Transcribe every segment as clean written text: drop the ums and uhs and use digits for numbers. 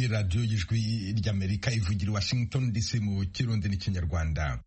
radiyo y'ijwi ry'Amerika ivugira Washington DC mu Kirundi n'Ikinyarwanda.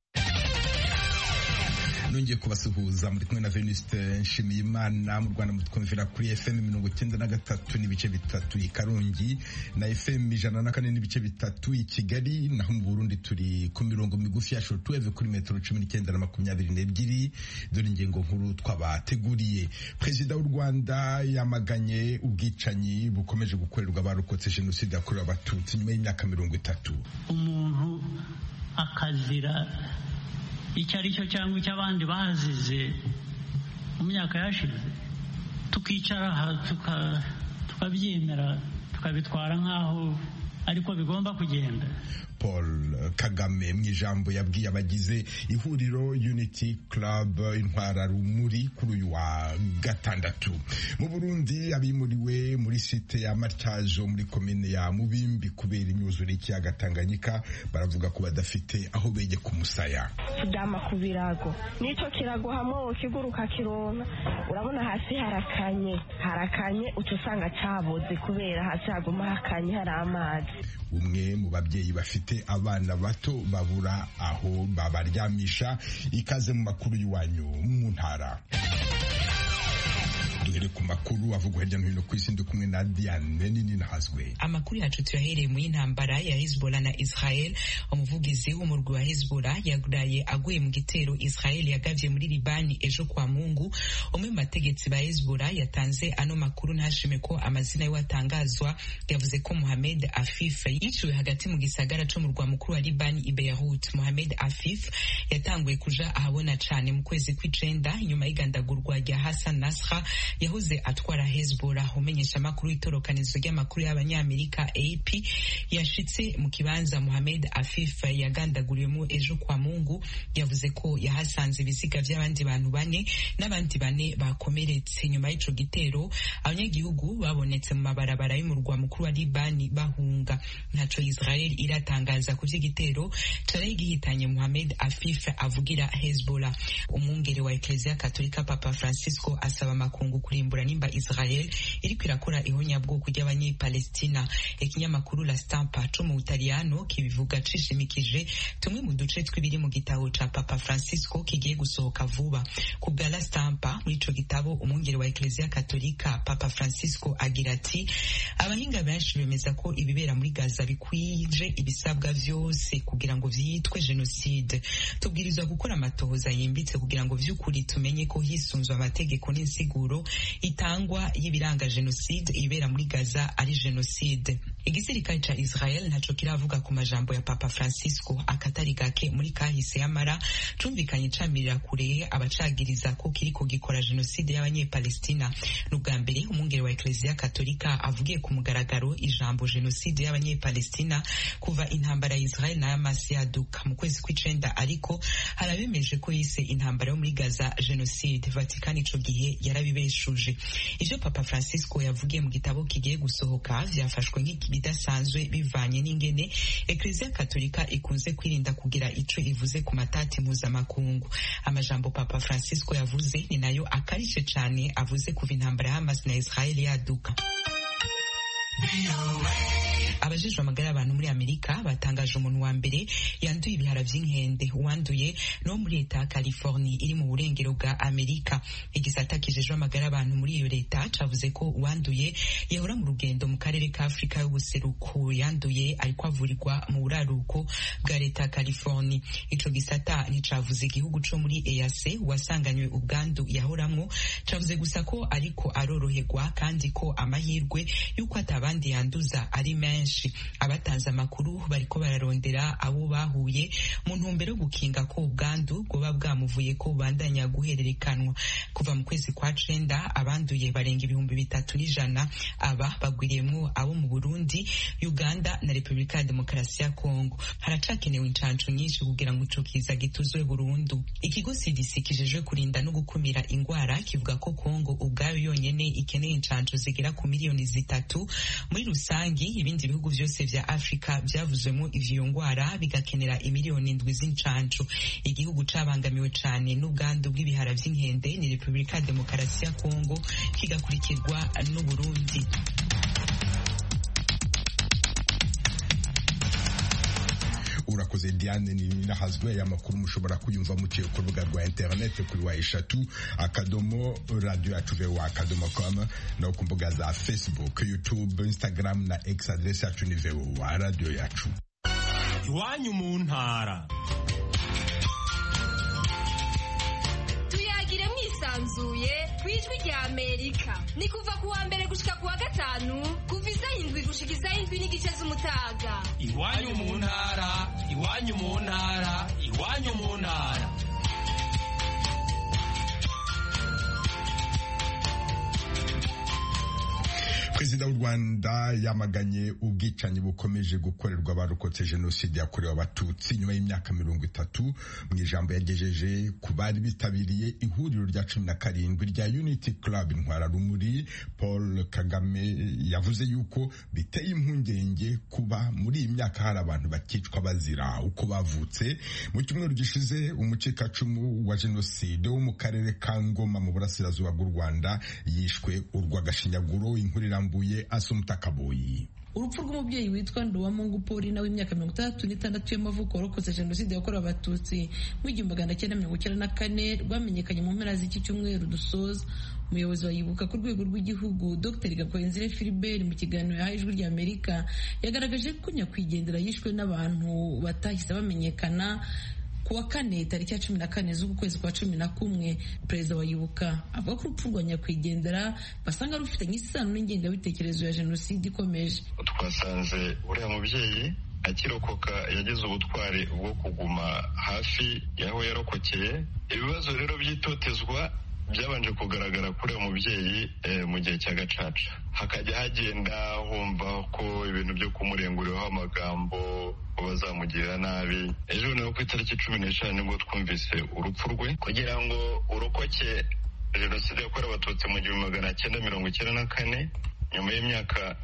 Nongeye kubasuhuza muri kumwe na Venuste Nshimiyimana. Mu Rwanda mutwumvira kuri FM 93 n'ibice bitatu i Karongi na FM 104 n'ibice bitatu i Kigali, naho mu Burundi turi ku mirongo migufi ya shortwave kuri metero 19 na 22. Dore ingingo nkuru twabateguriye. Perezida w'u Rwanda yamaganye ubwicanyi bukomeje gukorerwa abarokotse jenoside yakorewe abatutsi nyuma y'imyaka 30. Umuntu akazira icyo ari cyo cyangwa icyo abandi bazize mu myaka yashize, tukicara tukabyemera tukabitwara nk'aho ariko bigomba kugenda. Paul Kagame mu ijambo yabwiye abagize ihuriro Unity Club Intwara Rumuri kuri uyu wa gatandatu. Mu Burundi abimuriwe muri site ya Matyazo muri komine ya Mubimbi kubera imyuzure y'ikiyaga Tanganyika baravuga ko badafite aho bege ku musaya. Tudama ku birago nico kirago hamwe kiguruka kironka, urabona hasi harakanye utusanga caboze kubera hasi haguma hakanye hari amazi. Umwe mu babyeyi bafite abana bato babura aho babaryamisha. Ikaze mu makuru y'Iwanyu mu ntara. Duhere ku makuru avugwa hirya no hino ku isi, ndi kumwe na Diane Nini Nahazwe. Amakuru yacu tuyahereye mu y'intambara ya Hezbollah na Israel. Umuvugizi w'umurwi wa Hezbollah yaguraye aguye mu gitero Israel yagavye muri Libani ejo kwa Mungu. Umwe mu bategetsi ba Hezbollah yatanze ano makuru ntashime ko amazina yiwe atangazwa. Yavuze ko Mohamed Afif yiciwe hagati mu gisagara cyo mu rwa mukuru wa Libani i Beirut. Mohamed Afif yatanguye kuja ahabona cane mu kwezi kw'icenda nyuma y'igandagurwa rya Hassan Nasrallah yahoze atwara Hezbollah. Umenyesha makuru itorokanizo ry'amakuru y'abanyamerika AP yashitse mu kibanza Mohamed Afif yagandaguriyemo ejo kwa Mungu. Yavuze ko yahasanze ibiziga by'abandi bantu bane n'abandi bane bakomeretse. Nyuma y'ico gitero abanyagihugu babonetse mu mabarabara y'umurwa mukuru wa Libani bahunga. Ntaco Israel iratangaza ku vy'igitero cari gihitanye Mohamed Afif avugira Hezbollah. Umwungere wa Eklezia Katolika Papa Francisco asaba makungu kurimbura nimba Israel iriko irakora ihonyabwoko ry'abanyepalestina. Ikinyamakuru La Stampa co mu Butaliyano kibivuga cishimikije tumwe mu duce tw'ibiri mu gitabo ca Papa Francisco kigiye gusohoka vuba. Ku bwa La Stampa, muri ico gitabo umwungere wa Eklezia Katolika Papa Francisco agira ati abahinga benshi bemeza ko ibibera muri Gaza bikwije ibisabwa vyose kugira ngo vyitwe genocide. Tubwirizwa gukora amatohoza yimbitse kugira ngo vy'ukuri tumenye ko hisunzwe amategeko n'insiguro itangwa y'ibiranga genocide ibera muri Gaza ari genocide. Igisirikare ca Israel ntaco kiravuga ku majambo ya Papa Francisco. Akatari gake muri kahise y'amara cumvikanye camirira kure abacagiriza ko kiriko gikora genocide y'abanyepalestina. N'ubwa mbere umwungere wa Eklezia Katolika avugiye ku mugaragaro ijambo genocide y'abanyepalestina kuva intambara ya Israel na Hamas yaduka mu kwezi kw'icenda, ariko harabemeje ko yise intambara yo muri Gaza genocide. Vatican ico gihe yarabibeshuje. Ivyo Papa Francisco yavugiye mu gitabo kigiye gusohoka vyafashwe nk'ibidasanzwe bivanye n'ingene Eklezia Katolika ikunze kwirinda kugira ico ivuze ku matati mpuzamakungu. Amajambo Papa Francisco yavuze ni nayo akarishe cane avuze kuva intambara ya Hamas na Israel yaduka. Abajejwe amagara y'abantu muri Amerika batangaje umuntu wa mbere yanduye ibihara vy'inkende. Uwanduye no muri leta ya California iri mu burengero bwa Amerika. Igisata kijejwe amagara y'abantu muri iyo leta cavuze ko uwanduye yahora mu rugendo mu karere ka Afrika y'ubuseruko. Yanduye ariko avurirwa mu buraruko bwa leta ya California. Ico gisata nticavuze igihugu co muri EAC wasanganywe ubwandu yahoramwo, cavuze gusa ko ariko aroroherwa kandi ko amahirwe yuko atabandi yanduza ari menshi. Abatanze amakuru bariko bararondera abo bahuye mu ntumbero yo gukinga ko ubwandu bwoba bwamuvuye ko bandanya guhererekanwa. Kuva mu kwezi kwa cenda abanduye barenga 3,100. Aba bagwiriyemwo abo mu Burundi, Uganda na Republika ya Demokarasi ya Kongo. Haracakenewe incanco nyinshi kugira ngo ico kiza gituzwe burundu. Ikigo CDC kijejwe kurinda no gukumira ingwara kivuga ko Kongo ubwayo yonyene ikeneye incanco zigera ku miliyoni 3. Muri rusangi ibindi bihugu vyose vya Afrika vyavuzwemo ivyo ngwara bigakenera imiliyoni 7 z'incanco. Igihugu cabangamiwe cane n'ubwandu bw'ibihara vy'inkende ni Republika ya Demokarasi ya Kongo, kigakurikirwa n'u Burundi. urakoze Diane Ninahazwe. Amakuru mushobora kuyumva muciye ku rubuga rwa internet kuri wa eshatu akadomo radio yacu voa.com no ku mbuga za Facebook, YouTube, Instagram na X. Adresse yacu ni VOA radio yacu. Iwanyu mu ntara. Tuyagire mwisanzuye kwijwi rya Amerika. Ni kuva ku wa mbere gushika ku wa gatanu kuva isaha 7 gushika isaha 7:30 z'umutaga. Iwanyu mu ntara, iwanyu mu ntara, iwanyu mu ntara. Perezida w'u Rwanda yamaganye ubwicanyi bukomeje gukorerwa abarokotse jenoside yakorewe abatutsi nyuma y'imyaka 30 mu ijambo yagejeje ku bari bitabiriye ihuriro rya 17 rya Unity Club Intwararumuri. Paul Kagame yavuze yuko biteye impungenge kuba muri iyi myaka hari abantu bakicwa bazira uko bavutse. Mu cyumweru gishize umucikacumu wa jenoside wo mu karere ka Ngoma mu burasirazuba bw'u Rwanda yishwe urw'agashinyaguro. Inkuru irambuye Asumta Kaboyi. Urupfu rw'umubyeyi witwa Nduwamungu Paulina w'imyaka 36 y'amavuko warokotse jenoside yakorewe abatutsi mu 1994 rwamenyekanye mu mpera z'iki cyumweru dusoza. Umuyobozi wa Yibuka ku rwego rw'igihugu Dr Gakwenzire Philbert mu kiganiro yahaye Ijwi rya Amerika yagaragaje ko nyakwigendera yishwe n'abantu batahise bamenyekana. Kuwa kane tariki ya 14 z'ukwezi kwa 11, Perezida wa Yibuka avuga ko urupfu rwa nyakwigendera basanga rufitanye isano n'ingengabitekerezo ya jenoside ikomeje. Twasanze uriya mubyeyi akirokoka yagize ubutwari bwo kuguma hafi y'aho yarokokeye. Ibibazo rero by'itotezwa byabanje kugaragara kuri uwo mubyeyi mu gihe cya gacaca, hakajya hagenda humva ko ibintu byo kumurenguriraho amagambo bazamugirira nabi. Ejo naho ku itariki 15 nibwo twumvise urupfu rwe. Kugira ngo urokoke jenoside yakorewe abatutsi mu 1994 nyuma y'imyaka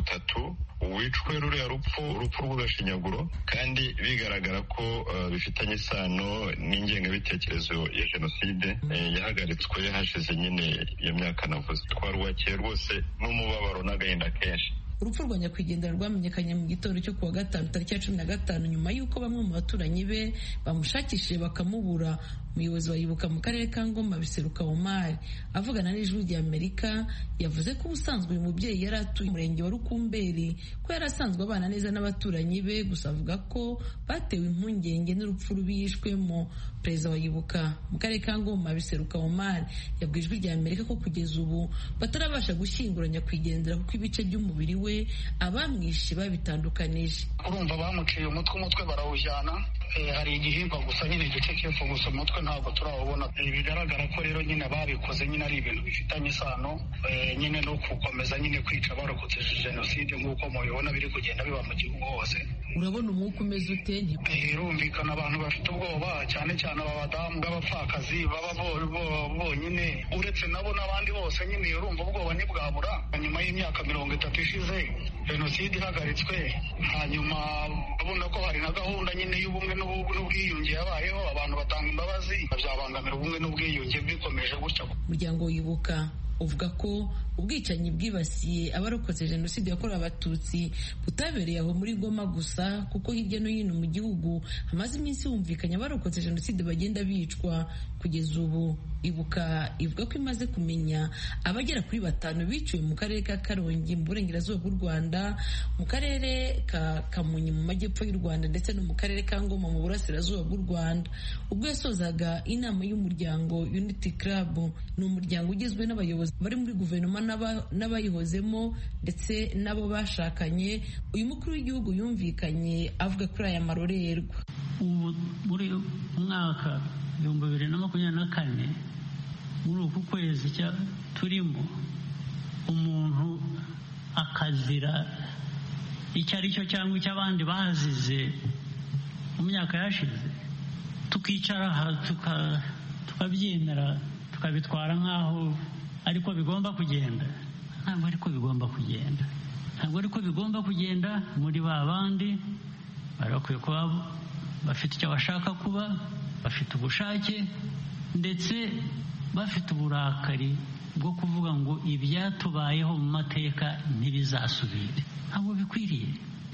30 wicwe ruriya urupfu rw'agashinyaguro, kandi bigaragara ko bifitanye isano n'ingengabitekerezo ya jenoside yahagaritswe hashize nyine iyo myaka navuze. Twarwakiye rwose n'umubabaro n'agahinda kenshi. Urupfu rwa nyakwigendera rwamenyekanye mu gitondo cyo kuwa gatanu tariki ya 15 nyuma y'uko bamwe mu baturanyi be bamushakishije bakamubura. Umuyobozi wa Yibuka mu karere ka Ngoma Biseruka Omar avugana n'Ijwi rya Amerika yavuze ko ubusanzwe uyu mubyeyi yari atuye umurenge wa Rukumberi, ko yari asanzwe abana neza n'abaturanyi be, gusa avuga ko batewe impungenge n'urupfu rubishwemo. Perezida wa Yibuka mu karere ka Ngoma Biseruka Omar yabwiye Ijwi rya Amerika ko kugeza ubu batarabasha gushyingura nyakwigendera kuko ibice by'umubiri we abamwishe babitandukanije. Urumva bamuciye umutwe barawujyana, hari igihimba gusa nyine igice cy'epfo gusa, umutwe ntabwo turawubona. Bigaragara ko rero nyine babikoze nyine ari ibintu bifitanye isano nyine no gukomeza nyine kwica abarokotse jenoside nk'uko mubibona biri kugenda biba mu gihugu hose. Urabona umwuka umeze ute? Birumvikana abantu bafite ubwoba, cyane cyane abadamu b'abapfakazi baba bonyine, uretse nabo n'abandi bose nyine urumva ubwoba ntibwabura. Nyuma y'imyaka 30 ishize jenoside ihagaritswe, hanyuma babona ko hari na gahunda nyine y'ubumwe n'ubwiyunge yabayeho, abantu batanga imbabazi, byabangamira ubumwe n'ubwiyunge bikomeje gutya. Umuryango Wibuka uvuga ko ubwicanyi bwibasiye abarokotse jenoside yakorewe abatutsi butabereye aho muri Goma gusa, kuko hirya no hino mu gihugu hamaze iminsi humvikanye abarokotse jenoside bagenda bicwa. Kugeza ubu Ibuka ivuga ko imaze kumenya abagera kuri 5 biciwe mu karere ka Karongi mu burengerazuba bw'u Rwanda, mu karere ka Kamonyi mu majyepfo y'u Rwanda, ndetse no mu karere ka Ngoma mu burasirazuba bw'u Rwanda. Ubwo yasozaga inama y'umuryango Unity Club, ni umuryango ugizwe n'abayobozi bari muri guverinoma n'abayihozemo ndetse n'abo bashakanye, uyu mukuru w'igihugu yumvikanye avuga kuri aya marorerwa. Ubu muri mwaka 2024 muri uku kwezi turimo, umuntu akazira icyo ari cyo cyangwa icyo abandi bazize mu myaka yashize, tukicara aha tukabyemera tukabitwara nk'aho ariko bigomba kugenda. Ntabwo ariko bigomba kugenda, ntabwo ariko bigomba kugenda. Muri ba bandi barakwiye kuba bafite icyo bashaka kuba, bafite ubushake ndetse bafite uburakari bwo kuvuga ngo ibyatubayeho mu mateka ntibizasubire. Ntabwo bikwiriye.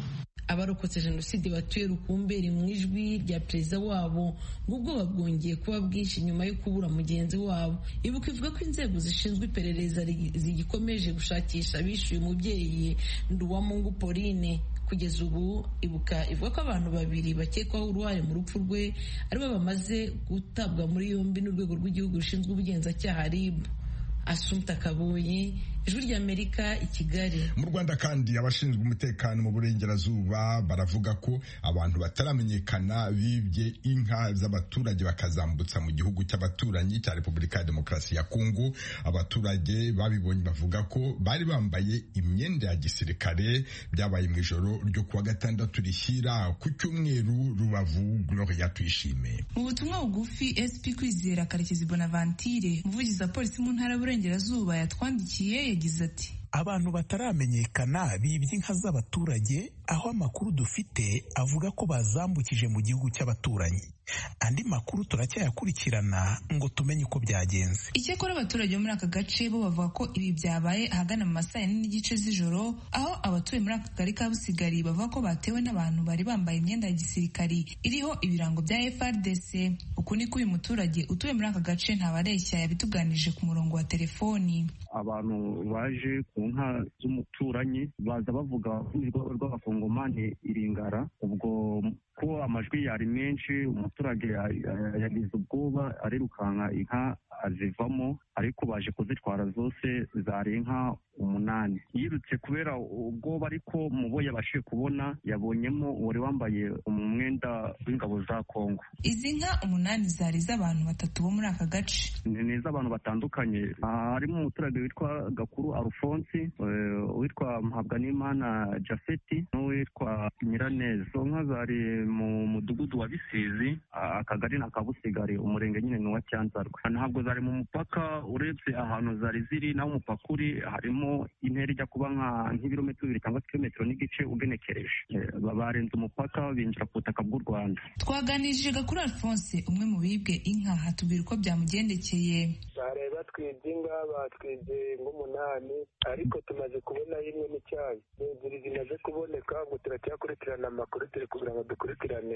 abarokotse jenoside batuye Rukumberi mu ijwi rya perezida wabo ngo ubwoba bwongeye kuba bwinshi nyuma yo kubura mugenzi wabo. Ibuka ivuga ko inzego zishinzwe iperereza zigikomeje gushakisha abishyuye umubyeyi Nduwamungu Pauline. Kugeza ubu Ibuka ivuga ko abantu babiri bakekwaho uruhare mu rupfu rwe aribo bamaze gutabwa muri yombi n'urwego rw'igihugu rushinzwe ubugenzacyaha RIB. Assumpta Kaboyi, Ijwi ry'Amerika i Kigali. Mu Rwanda kandi abashinzwe umutekano mu burengerazuba baravuga ko abantu bataramenyekana bibye inka z'abaturage bakazambutsa mu gihugu cy'abaturanyi cya Repubulika ya Demokarasi ya Kongo. Abaturage babibonye bavuga ko bari bambaye imyenda ya gisirikare. Byabaye mu ijoro ryo kuwa gatandatu rishyira ku cyumweru. Rubavu, Gloria Tuyishime. Mu butumwa bugufi SP Kwizera Karekezi Bonaventure, umuvugizi wa polisi mu ntara y'Uburengerazuba, yatwandikiye yagize ati: abantu bataramenyekana bibye inka z'abaturage, aho amakuru dufite avuga ko bazambukije mu gihugu cy'abaturanyi. Andi makuru turacyayakurikirana ngo tumenye uko byagenze. Icyakora abaturage bo muri aka gace bo bavuga ko ibi byabaye ahagana mu masaa yine n'igice z'ijoro, aho abatuye muri aka kagari ka Busigari bavuga ko batewe n'abantu bari bambaye imyenda ya gisirikari iriho ibirango bya FARDC. Uku niko uyu muturage utuye muri aka gace ntabareshya yabituganije ku murongo wa telefoni. Abantu baje ku nka z'umuturanyi baza bavuga rw'abakongomani iringara, ubwo ko amajwi yari menshi umuturage yagize ubwoba arirukanka inka azivamo, ariko baje kuzitwara zose zari inka 8. Yirutse kubera ubwoba, ariko mubo yabashije kubona yabonyemo wari wambaye umwenda w'ingabo za Kongo. Izi nka 8 zari z'abantu 3 bo muri aka gace. Ni z'abantu batandukanye, harimo umuturage witwa Gakuru Alphonse, witwa Mpabwanimana Jafeti, n'uwitwa Nyiraneza. Izo nka zari mu mudugudu wa Bisizi, akagari na Kabusigari, umurenge nyine ni wa Cyanzarwe. Ntabwo zari mu mupaka, urebye ahantu zari ziri naho umupaka uri harimo intera ijya kuba nk'ibirometero 2 cyangwa kilometero n'igice ugenekereje. Barenze umupaka binjira ku butaka bw'u Rwanda. Twaganirije Gakuru Alphonse, umwe mu bibwe inka, hatubwira uko byamugendekeye. Bari batwibye inka, batwibye ngo 8, ariko tumaze kubona imwe n'icyayi. Ebyiri zimaze kuboneka, ngo turacyakurikirana amakuru, turi kugira ngo dukurikirane.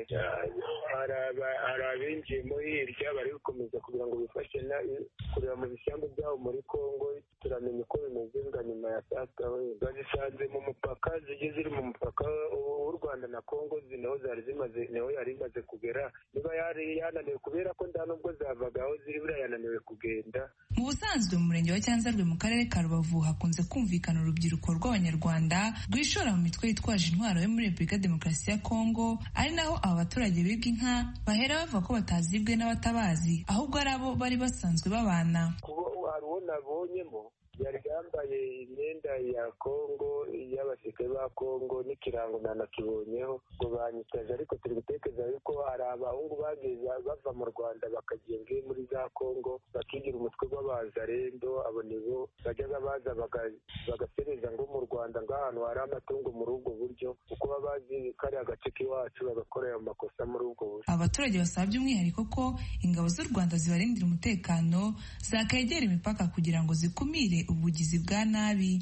Hari abinjiyemo hirya bari gukomeza kugira ngo bifashe kureba mu bisambu byabo muri Kongo, turamenya uko bimeze nyuma ya saa sita. Bazisanze mu mupaka, zigiye ziri mu mupaka w'u Rwanda na Kongo, niho yari imaze kugera. Niba yari yananiwe kubera ko nta nubwo zavagaho ziri, buriya yananiwe kugenda. Mu busanzwe mu murenge wa Cyanzarwe mu karere ka Rubavu hakunze kumvikana urubyiruko rw'Abanyarwanda rwishora mu mitwe yitwaje intwaro yo muri Repubulika ya Demokarasi ya Kongo, ari naho aba baturage bibwa inka bahera bavuga ko batazibwe n'abatabazi, ahubwo ari abo bari basanzwe babana. Hari uwo nabonyemo yari yambaye imyenda ya Kongo, y'abasirikare ba Kongo, n'ikirango nanakibonyeho ngo banyitaje, ariko turi gutekereza yuko hari abahungu bageze bava mu Rwanda bakagiye muri za Kongo bakigira umutwe w'abazarendo. Abo nibo bajyaga baza bagasereza ngo mu Rwanda ng'ahantu hari amatungo muri ubwo buryo, kuko baba bazi kari agace k'iwacu bagakora ayo makosa muri ubwo buryo. Abaturage basaba by'umwihariko ko ingabo z'u Rwanda zibarindira umutekano, zakegera imipaka kugira ngo zikumire ubugizi bwa nabi.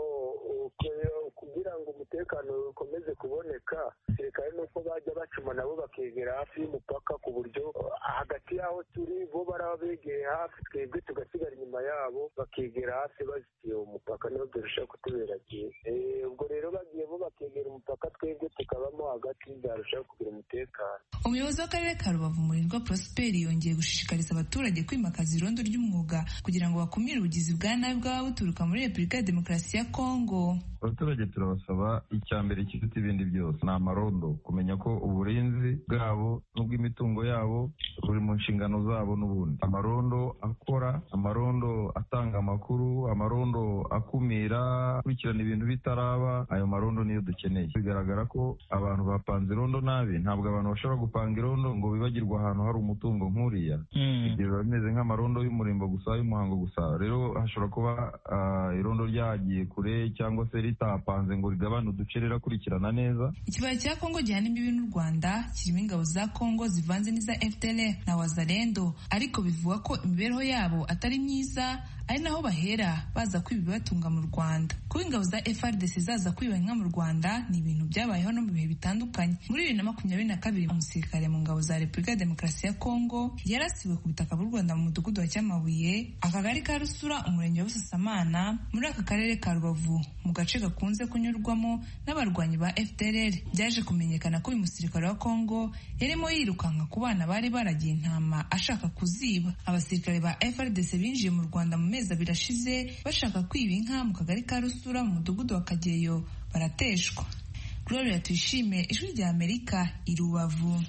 Kugira ngo umutekano ukomeze kuboneka, sirikare nuko bajya bacuma nabo bakegera hafi y'umupaka, ku buryo hagati y'aho turi bo baraba begeye hafi, twebwe tugasigara inyuma yabo, bakegera hafi bazitiye umupaka, niho birushaho kutubera byiza. Ubwo rero bagiye bo bakegera umupaka, twebwe tukabamo hagati, bizarushaho kugira umutekano. Umuyobozi w'akarere ka Rubavu Murindwa Prosper yongeye gushishikariza abaturage kwimakaza irondo ry'umwuga kugira ngo bakumire ubugizi bwa nabi bwaba buturuka muri Repubulika ya Demokarasi ya Kongo. Abaturage turabasaba icyambere kiruta ibindi byose ni amarondo, kumenya ko uburinzi bwabo n'ubw'imitungo yabo buri mu nshingano zabo. N'ubundi amarondo akora, amarondo atanga amakuru, amarondo akumira, akurikirana ibintu bitaraba, ayo marondo niyo dukeneye. Bigaragara ko abantu bapanze irondo nabi. Ntabwo abantu bashobora gupanga irondo ngo bibagirwe ahantu hari umutungo nk'uriya. Ibyo biba bimeze nk'amarondo y'umurimbo gusa, y'umuhango gusa. Rero hashobora kuba irondo ryagiye kure cyangwa se ritapanze ngo rigabane uduce rirakurikirana neza. Ikibaya cya Kongo gihana imbibi n'u Rwanda kirimo ingabo za Kongo zivanze n'iza FDLR na Wazalendo, ariko bivugwa ko imibereho yabo atari myiza, ari naho bahera baza kwiba ibibatunga mu Rwanda. Kuba ingabo za FARDC zaza kwiba inka mu Rwanda ni ibintu byabayeho no mu bihe bitandukanye. Muri 2022 umusirikare mu ngabo za Repubulika ya Demokarasi ya Kongo yarasiwe ku butaka bw'u Rwanda mu mudugudu wa Cyamabuye, akagari ka Rusura, umurenge wa Busasamana, muri aka karere ka Rubavu, mu gace gakunze kunyurwamo n'abarwanyi ba FDLR. Byaje kumenyekana ko uyu musirikare wa Kongo yarimo yirukanka ku bana bari baragiye intama ashaka kuziba. Abasirikare ba FARDC binjiye mu Rwanda mu mezi abiri ashize bashaka kwiba inka mu kagari ka Rusura mu mudugudu wa Kageyo, barateshwa. Gloria Tuyishime, Ijwi rya Amerika, i Rubavu.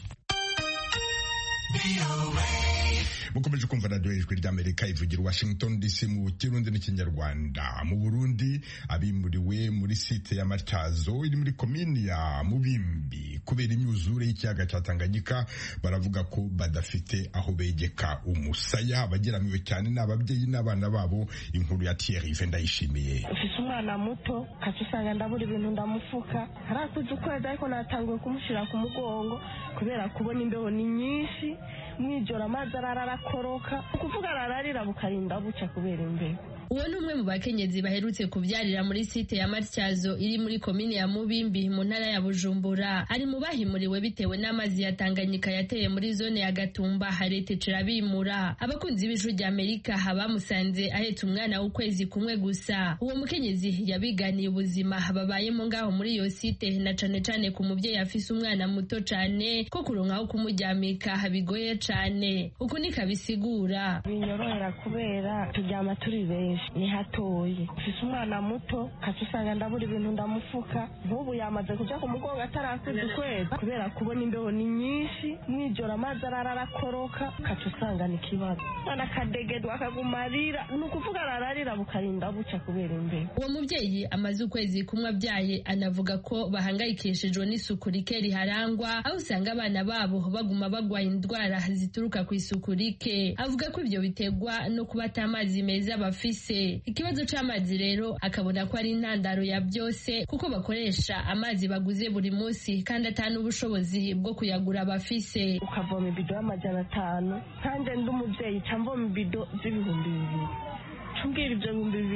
mukomeje kumva radiyo Ijwi ry'Amerika ivugira Washington DC mu Kirundi n'Ikinyarwanda. Mu Burundi abimuriwe muri site ya Matyazo iri muri komini ya Mubimbi kubera imyuzure y'ikiyaga cya Tanganyika baravuga ko badafite aho begeka umusaya. Abageramiwe cyane n'ababyeyi n'abana babo. Inkuru ya Thierry Vendayishimiye. Ufise umwana muto katusanga ndabura ibintu ndamufuka harakuze ukwezi ariko natanguye kumushira ku mugongo kubera kubona imbeho ni nyinshi mwijoro amazi ararakoroka ukuvuga ararira bukarinda buca kubera imbeho. Uwo ni umwe mu bakenyezi baherutse kubyarira muri site ya Matyazo iri muri komine ya Mubimbi mu ntara ya Bujumbura. Ari mu bahimuriwe bitewe n'amazi ya Tanganyika yateye muri zone ya Gatumba harete cirabimura. Abakunzi b'Ijwi rya Amerika bamusanze ahetse umwana w'ukwezi kumwe gusa. Uwo mukenyezi yabiganiye ubuzima babayemo ngaho muri iyo site na cane cane ku muvyeyi afise umwana muto cane ko kuronka aho kumuryamika bigoye cane. Uko nikabisigura. Binyorohera kubera turyama turi benshi. Ni hatoye ufise umwana muto katusanga ndabura ibintu ndamufuka nk'ubu yamaze kuja ku mugongo atarakuze ukwezi kubera kubona imbeho ni nyinshi mwijoro amazi ararakoroka katusanga ni kibazo ana kadegedwa akagumarira nukuvuga ararira bukarinda buca kubera imbeho. Uwo muvyeyi amaze ukwezi kumwe abyaye anavuga ko bahangayikishijwe n'isuku rike riharangwa aho usanga abana babo baguma bagwaye indwara zituruka ku isuku rike. Avuga ko ivyo biterwa no kuba atamazi meza bafise. Ikibazo c'amazi rero akabona ko ari intandaro ya byose kuko bakoresha amazi baguze buri munsi kandi atanu ubushobozi bwo kuyagura bafise. Ukavoma ibido y'amajana 5 kandi ndi umuvyeyi camvoma ibido z'ibihumbi 2 tumbwira ibyo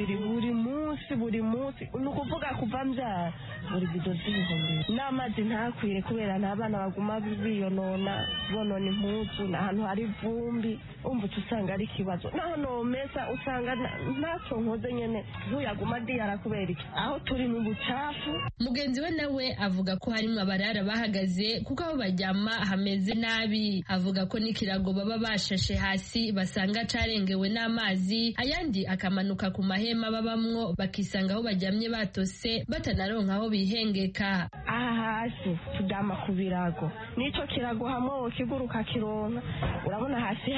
200 buri munsi nukuvuga kuva mbyara buri bido z'ibihumbi n'amazi ntakwire kubera ntabana baguma biyonona bonona impuzu n'ahantu hari vumbi umva usanga ari kibazo naho no mesa usanga ntacyo nkoze nyene ntuyaguma diyara kubera iki aho turi mu bucafu. Mugenzi we nawe avuga ko harimo abarara bahagaze kuko aho baryama hameze nabi. Avuga ko n'ikirago baba bashashe hasi basanga carengewe n'amazi ayandi akamanuka ku mahema babamwo bakisanga aho baryamye batose batanaronka aho bihengeka. Aha hasi turyama ku birago nico kirago hamwe kiguruka kironka urabona hasi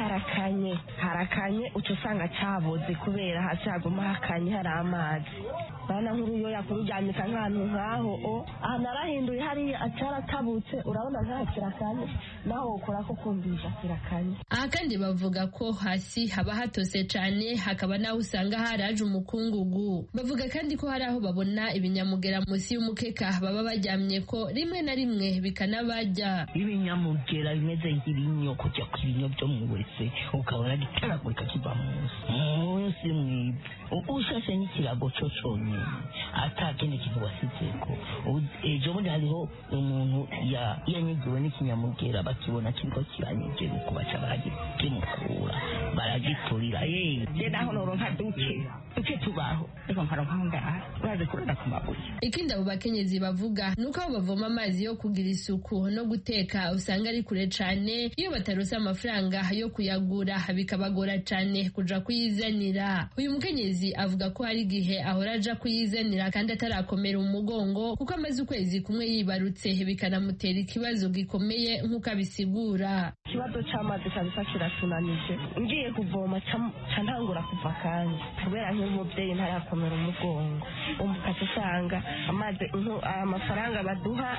harakanye utusanga caboze kubera hasi haguma hakanye hari amazi bana nk'uruyo yakuryamika nk'ahantu nk'aho aha narahinduye hari acaratabutse urabona nta kirakanye naho ukora ko kumvisha kirakanye. Aha kandi bavuga ko hasi haba hatose cane hakaba naho usanga haraje umukungugu. Bavuga kandi ko hari aho babona ibinyamugera munsi y'umukeka baba baryamye ko rimwe na rimwe bikanabarya. Ibinyamugera bimeze nk'ibinyo kujya ku binyo byo mu wese ukabona gitaragurika kiva munsi mwiza ushashe n'ikirago cyo cyonyine atakindi kintu wasizeko. Ejo bundi hariho umuntu yanyigiwe n'ikinyamugera bakibona kiriko kiranyegera uko baca baragikemukura baragiturira je naho noronka duke tubaho reka nkaronka ngaha baze kurada ku mabuye. Ikindi abo bakenyezi bavuga nuko aho bavoma amazi yo kugira isuku no guteka usanga ari kure cane iyo batarose amafaranga yo kuyagura bikabagora cane kuja kuyizanira. Uyu mukenyezi avuga ko hari igihe ahora aja kuyizanira kandi atarakomera umugongo kuko amaze ukwezi kumwe yibarutse bikanamutera ikibazo gikomeye nk'uko abisigura. Ikibazo c'amazi kabisa kiratunanije ngiye kuvoma ca ntangura kuva kandi kubera nk'umuvyeyi ntarakomera umugongo umukata usanga amazi amafaranga baduha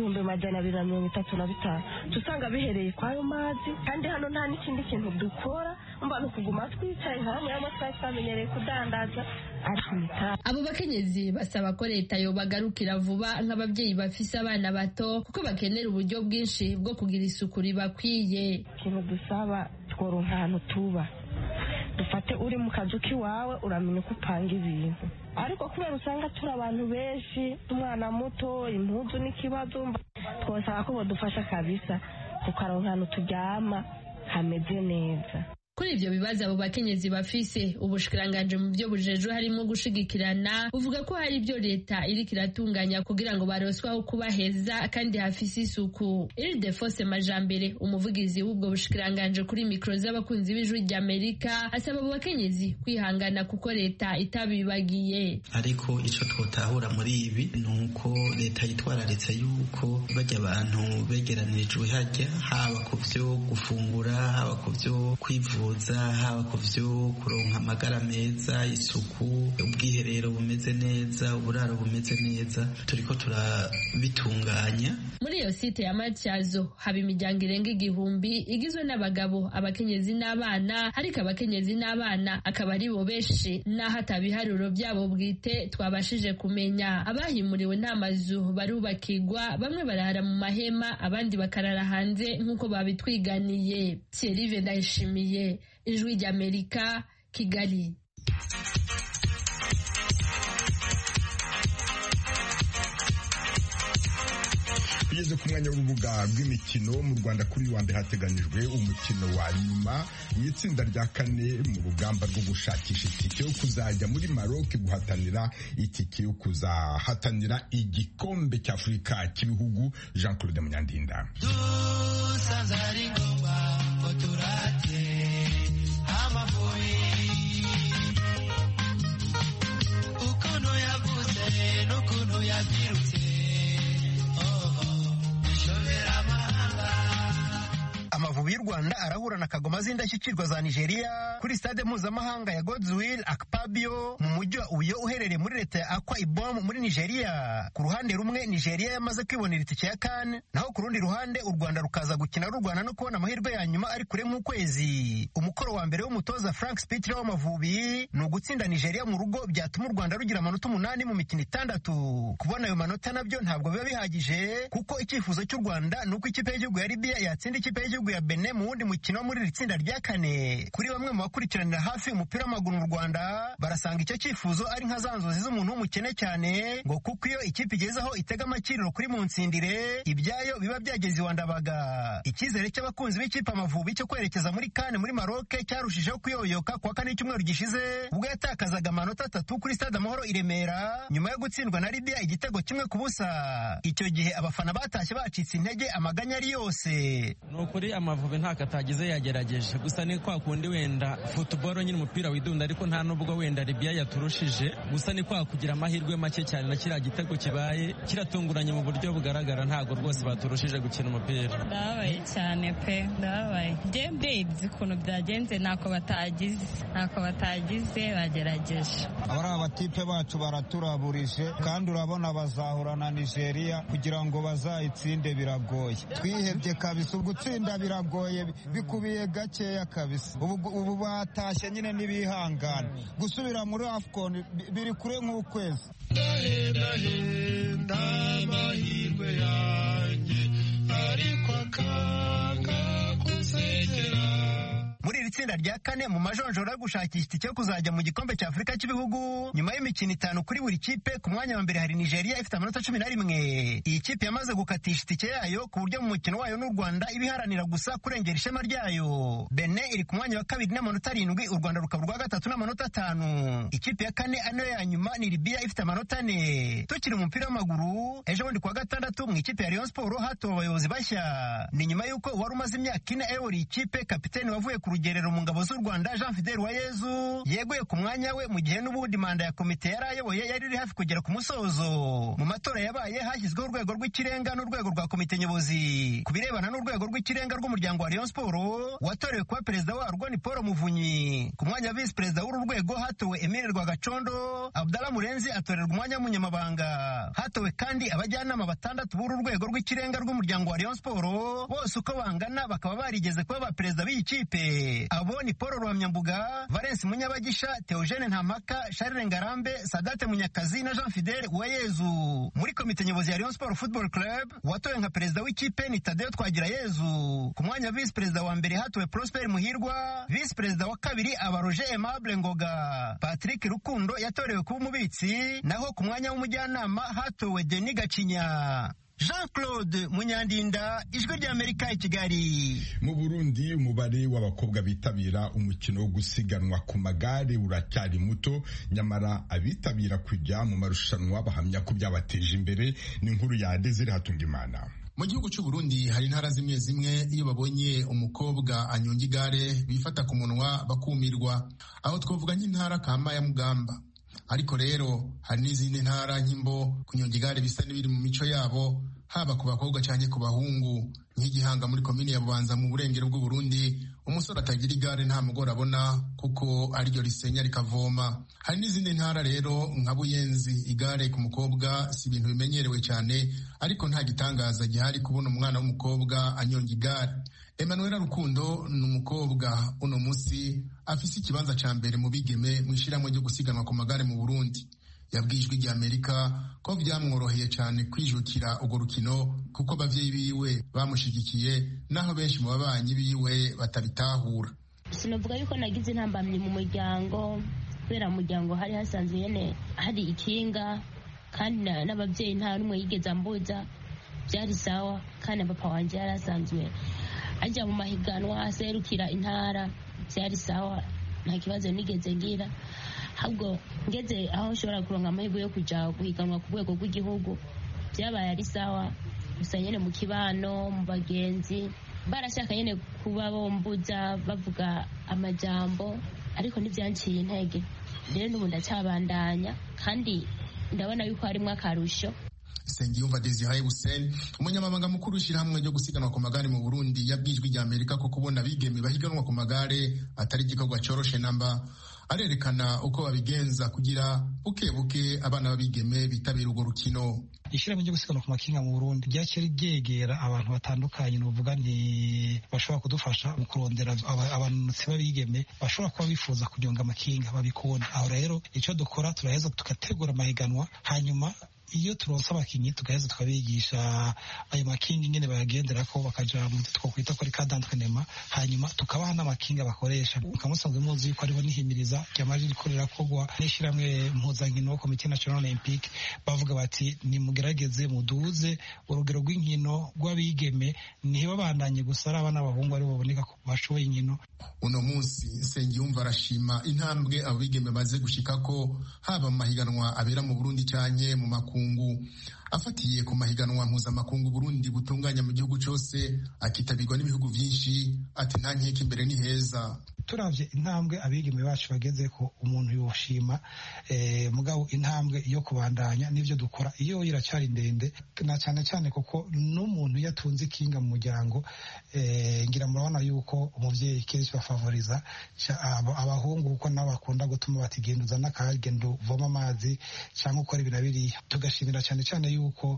235 tusanga bihereye kwayo mazi kandi hano nta n'ikindi kintu dukora umva no kuguma twicaye hamwe y'amatwaye twamenyereye kudandaza arita. Abo bakenyezi basaba ko leta yo bagarukira vuba nk'abavyeyi bafise abana bato kuko bakenera uburyo bwinshi bwo kugira isuku ribakwiye. Ikintu dusaba tworonka ahantu tuba dufate uri mu kazu k'iwawe uramenya uko upanga ibintu, ariko kubera usanga turi abantu benshi, umwana muto, impuzu n'ikibazo, twosaba ko bodufasha kabisa tukaronka ahantu turyama hameze neza. Kuri ivyo bibazo abo bakenyezi bafise, ubushikiranganje mu byo bujejwe harimo gushigikirana buvuga ko hari ibyo leta iriko iratunganya kugira ngo baroswaho kuba heza kandi hafise isuku. Ildefonse Majambere, umuvugizi w'ubwo bushikiranganje, kuri mikro z'abakunzi b'Ijwi ry'Amerika, asaba abo bakenyezi kwihangana kuko leta itabibagiye. Ariko ico twotahura muri ibi nuko leta yitwararitse yuko bajya abantu begeranirijwe hajya, haba ku vyo gufungura, haba ku vyo kwivuza, haba ku vyo kuronka amagara meza, isuku, ubwiherero bumeze neza, uburaro bumeze neza, turiko turabitunganya. Muri iyo site ya Matyazo haba imiryango irenga 1000 igizwe n'abagabo, abakenyezi n'abana, ariko abakenyezi n'abana akaba ari bo benshi naho atabiharuro byabo bwite twabashije kumenya. Abahimuriwe nta mazu barubakirwa, bamwe barahara mu mahema, abandi bakarara hanze nk'uko babitwiganiye. Thierry Ndayishimiye, Ijwi ry'Amerika, Kigali. Tugeze ku mwanya w'urubuga rw'imikino. Mu Rwanda kuri wa mbere hateganijwe umukino wa nyuma y'itsinda rya 4 mu rugamba rwo gushakisha itike yo kuzajya muri Maroc guhatanira itike yo kuzahatanira igikombe cy'Afurika cy'ibihugu. Jean Claude Munyandinda. Amavubi y'u Rwanda arahura na Kagoma z'indashyikirwa za Nigeria kuri stade mpuzamahanga ya Godswill Akpabio mu mujyi wa Uyo uherereye muri leta ya Akwa Ibom muri Nigeria. Ku ruhande rumwe Nigeria yamaze kwibonera itike ya CAN, naho ku rundi ruhande u Rwanda rukaza gukina rurwana no kubona amahirwe ya nyuma ari kure nk'ukwezi. Umukoro wa mbere w'umutoza Frank Spitler w'Amavubi ni ugutsinda Nigeria mu rugo, byatuma u Rwanda rugira amanota 8 mu mikino 6. Kubona ayo manota nabyo ntabwo biba bihagije, kuko icyifuzo cy'u Rwanda ni uko ikipe y'igihugu ya Libya yatsinda ikipe y'igihugu ya Benin mu wundi mukino muri iri tsinda rya 4. Kuri bamwe mu bakurikiranira hafi umupira w'amaguru mu Rwanda barasanga icyo cyifuzo ari nka za nzozi z'umuntu w'umukene cyane, ngo kuko iyo ikipe igezeho itega amakiriro kuri mu nsindire ibyayo biba byageze iwandabaga. Icyizere cy'abakunzi b'ikipe Amavubi cyo kwerekeza muri CAN muri Maroc cyarushijeho kuyoyoka kwa kane cyumweru gishize, ubwo yatakazaga amanota 3 kuri stade Amahoro i Remera nyuma yo gutsindwa na Libya igitego 1-0. Icyo gihe abafana batashye bacitse intege, amaganya ari yose. Nukuri Amavubi nta katagize yagerageje, gusa ni kwa kundi wenda football nyine umupira widunda, ariko nta nubwo wenda Libya yaturushije, gusa ni kwa kugira amahirwe make cyane na kiriya gitego kibaye kiratunguranye mu buryo bugaragara, ntago rwose baturushije gukina umupira. Ndabaye cyane pe, ndabaye. Ndebye ukuntu byagenze, ntako batagize bagerageje. Abari abatipe bacu baraturaburije, kandi urabona bazahura na Nigeria kugira ngo bazayitsinde biragoye. Twihebye kabisa, gutsinda biragoye, bikubiye gakeya kabisa. Ubu batashye nyine n'ibihangana, gusubira muri AFCON biri kure nk'ukwezi. Ndahenda amahirwe yanjye ariko akanga kusekera. Muri iri tsinda rya 4 mu majonjora yo gushakisha itike yo kuzajya mu gikombe cya Afurika cy'ibihugu, nyuma y'imikino 5 kuri buri kipe, ku mwanya wa mbere hari Nigeria ifite amanota 11. Iyi kipe yamaze gukatisha itike yayo ku buryo mu mukino wayo n'u Rwanda ibiharanira gusa kurengera ishema ryayo. Benin iri ku mwanya wa 2 n'amanota 7, u Rwanda rukaba rwa 3 n'amanota 5. Ikipe ya 4 ano ya nyuma ni Libya ifite amanota 4. Tukiri mu mupira w'amaguru, ejo bundi kwa gatandatu mu ikipe ya Rayon Sport hatowe abayobozi bashya. Ni nyuma y'uko wari umaze imyaka 4 ayobora ikipe, kapiteni wavuye ku rugerero mu ngabo z'u Rwanda Jean Fidel Uwayezu yeguye ku mwanya we, mu gihe n'ubundi manda ya komite yari ayoboye yari iri hafi kugera ku musozo. Mu matora yabaye hashyizweho urwego rw'ikirenga n'urwego rwa komite nyobozi. Ku birebana n'urwego rw'ikirenga rw'umuryango wa Rayon Sport, watorewe kuba perezida warwo ni Paul Muvunyi. Ku mwanya wa visi perezida w'uru rwego hatowe Emile Rwagacondo, Abdallah Murenzi atorerwa umwanya w'umunyamabanga. Hatowe kandi abajyanama 6 b'uru rwego rw'ikirenga rw'umuryango wa Rayon Sport, bose uko bangana bakaba barigeze kuba ba perezida b'iyi kipe. mbere. Abo ni Paul Rwamyambuga, Valence Munyabagisha, Theogene Ntamaka, Charles Ngarambe, Sadate Munyakazi na Jean Fidel Uwayezu. Muri komite nyobozi ya Rayon Sport Football Club watowe nka perezida w'ikipe ni Tadeo Twagirayezu. Ku mwanya vice perezida wa mbere hatowe Prosper Muhirwa, vice perezida wa kabiri aba Roger Aimable Ngoga. Patrick Rukundo yatorewe kuba umubitsi, naho ku mwanya w'umujyanama hatowe Denis Gacinya. Jean-Claude Munyandinda, Ijwi ry'Amerika i Kigali. Mu Burundi umubare w'abakobwa bitabira umukino wo gusiganwa ku magare uracyari muto, nyamara abitabira kujya mu marushanwa bahamya ko byabateje imbere. Ni inkuru ya Desire Hatungimana. Mu gihugu cy'u Burundi hari intara zimwe zimwe iyo babonye umukobwa anyonga igare bifata ku munwa bakumirwa, aho twavuga nk'intara kama ya Mugamba. Ariko rero hari n'izindi ntara nk'Imbo kunyonga igare bisa n'ibiri mu mico yabo, haba ku bakobwa cyane ku bahungu. Nk'Igihanga muri komine ya Bubanza mu burengero bw'u Burundi, umusore atagira igare nta mugore abona kuko ariryo risenya rikavoma. Hari n'izindi ntara rero nka Buyenzi, igare ku mukobwa si ibintu bimenyerewe cyane, ariko nta gitangaza gihari kubona umwana w'umukobwa anyonga igare. Emmanuel Rukundo ni umukobwa uno musi afise ikibanza ca mbere mu bigeme mu ishiramwe ryo gusiganwa ku magare mu Burundi. Yabwiye Ijwi ry'Amerika ko byamworoheye cyane kwijukira urwo rukino kuko abavyeyi biwe bamushigikiye, naho benshi mu babanyi biwe batabitahura. Sinavuga yuko nagize intambamyi mu muryango, kubera mu muryango hari hasanzwe nyene hari ikinga, kandi n'abavyeyi nta n'umwe yigeze ambuza, byari sawa. Kandi papa wanje yari asanzwe ajya mu mahiganwa aserukira intara, byari sawa, nta kibazo nigeze ngira. Ahubwo ngeze aho nshobora kuronka amahirwe yo kuja guhiganwa ku rwego rw'igihugu, byabaye ari sawa. Gusa nyene mu kibano, mu bagenzi barashaka nyene kuba bombuza bavuga amajambo, ariko ntibyanciye intege. Rero n'ubu ndacyabandanya kandi ndabona yuko harimwo akarusho. Sengiyumva Desire Hussein, umunyamabanga mukuru w'ishyirahamwe ryo gusiganwa ku magare mu Burundi, yabwiye Ijwi ry'Amerika ko kubona abigeme bahiganwa ku magare atari igikorwa coroshe namba. Arerekana uko babigenza kugira buke buke abana babigeme bitabira urwo rukino. Ishyirahamwe ryo gusiganwa ku makinga mu Burundi ryakiri ryegera abantu batandukanye, nuvuga ni bashobora kudufasha mu kurondera abanutsi babigeme bashobora kuba bifuza kunyonga amakinga babikunda. Aho rero icyo dukora turaheza tugategura amahiganwa, hanyuma iyo turonse abakinyi tugaheza tukabigisha ayo makinga ingene bayagendera ko bakaja mu twokwita ko ari kadantrainement, hanyuma tukabaha n'amakinga bakoresha. Mukamusanzwe muzi yuko ariho nihimiriza ryamaje rikorera kogwa n'ishiramwe mpuzankino Comité National Olympique, bavuga bati nimugerageze muduze urugero rw'inkino rw'abigeme, niho babandanye gusa ari abana b'abahungu aribo baboneka ko bashoboye inkino. Uno munsi Sengiyumva arashima intambwe abigeme baze gushikako, haba mu mahiganwa abera mu Burundi cyane mu makungu. Afatiye ku mahiganwa mpuzamakungu Burundi butunganya mu gihugu cyose, akitabirwa n'ibihugu byinshi, ati nta nkeke imbere ni heza. Turavye intambwe abigeme bacu bageze ko umuntu yoshima, mugabo intambwe yo kubandanya n'ivyo dukora iyo iracyari ndende, na cyane cyane kuko n'umuntu yatunze ikinga mu muryango, ngira murabona yuko umuvyeyi kenshi bafavoriza abahungu kuko nabo bakunda gutuma batigenduza n'akagendo voma amazi cyangwa ukora ibintu biriya. Tugashimira cyane cyane yuko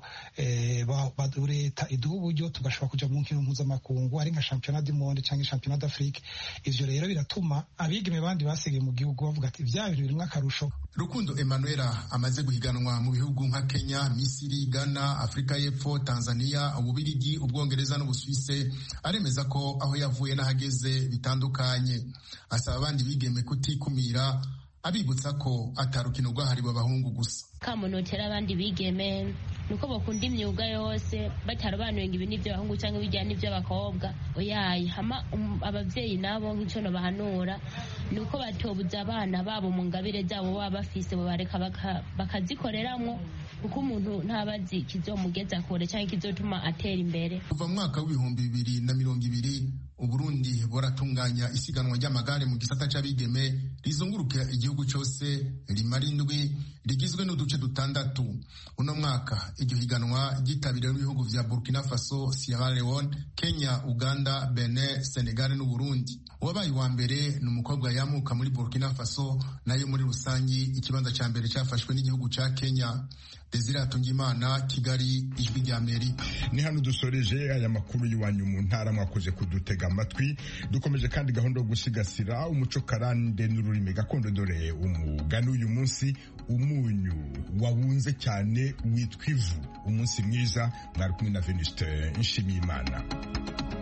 leta iduha uburyo tugashobora kuja mu nkino mpuzamakungu ari nka championnat du monde cyangwa championnat d'Afrique. Ivyo rero biratuma abigeme bandi basigaye mu gihugu bavuga ati vya bintu birimwo akarusho. Rukundo Emmanuela amaze guhiganwa mu bihugu nka Kenya, Misiri, Ghana, Afrika y'Epfo, Tanzania, Ububirigi, Ubwongereza n'Ubusuwise, aremeza ko aho yavuye n'ahageze bitandukanye. Asaba abandi bigeme kutikumira, abibutsa ko atarukino rwahariwe abahungu gusa. Kamunotera abandi bigeme nuko bakunda imyuga yose, batarobanuye ngo ibi ni by'abahungu cyangwa ibijyana n'iby'abakobwa. Oyayi hama abavyeyi nabo nk'ico no bahanura nuko batobuza abana babo mu ngabire zabo baba bafise, bareka bakazikoreramwo, kuko umuntu ntabazi kizomugeza kure cyangwa kizotuma atera imbere. Kuva mu mwaka w'ibihumbi 2020 Uburundi buratunganya isiganwa ry'amagare mu gisata c'abigeme rizunguruka igihugu cyose rimara indwi rigizwe n'uduce dutandatu. Uno mwaka iryo higanwa ryitabiriwe n'ibihugu vya Burkina Faso, Sierra Leone, Kenya, Uganda, Benin, Senegal n'u Burundi. Uwabaye wa mbere ni umukobwa yamuka muri Burkina Faso, nayo muri rusangi ikibanza ca mbere cyafashwe n'igihugu ca Kenya. Desire Atungimana, Kigali, Ijwi rya Amerika. Ni hano dusoreje aya makuru y'iwanyu mu ntara, mwakoze kudutega amatwi. Dukomeje kandi gahunda yo gusigasira umuco karande n'ururimi gakondo. Dore umugani uyu munsi: umunyu wawunze cyane witwa ivu. Umunsi mwiza, mwari kumwe na Venuste Nshimiyimana.